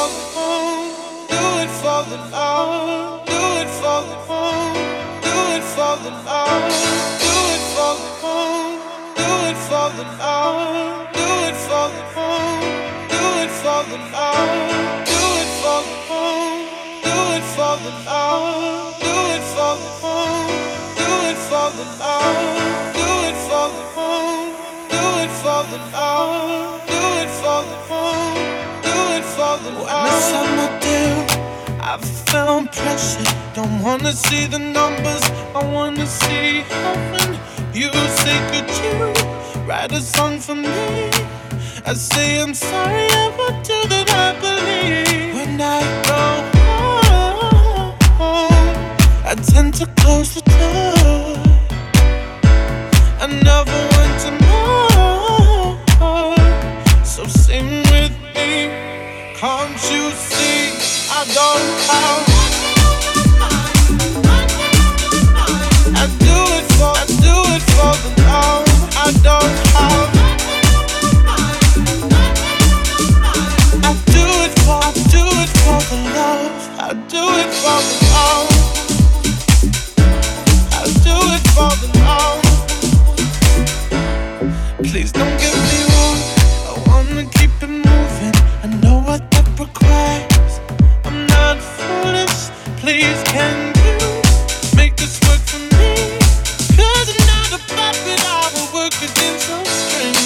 for the home, do it for the love, do it for the home, do it for the love, do it for the home, do it for the love, do it for the home, do it for the love, do it for the home, do it for the love, do it for the home, do it for the love, do it for the home, do it for the love, do it for the home, do it for the love. When the summer dew, I felt pressure. Don't wanna see the numbers, I wanna see heaven. You say, could you write a song for me? I say I'm sorry, I would do that, I believe. When I go home, I tend to close the door. I never want to know. So sing with me, can't you see? I don't have. I do it for the love. I don't have. I do it for the love. I do it for the love. I do it for the love. Please don't get me wrong, I wanna keep it moving. I know what that requires. I'm not foolish, please can you make this work for me? 'Cause I'm not a puppet, I will work against some strings.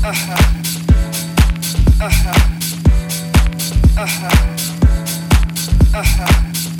Uh-huh.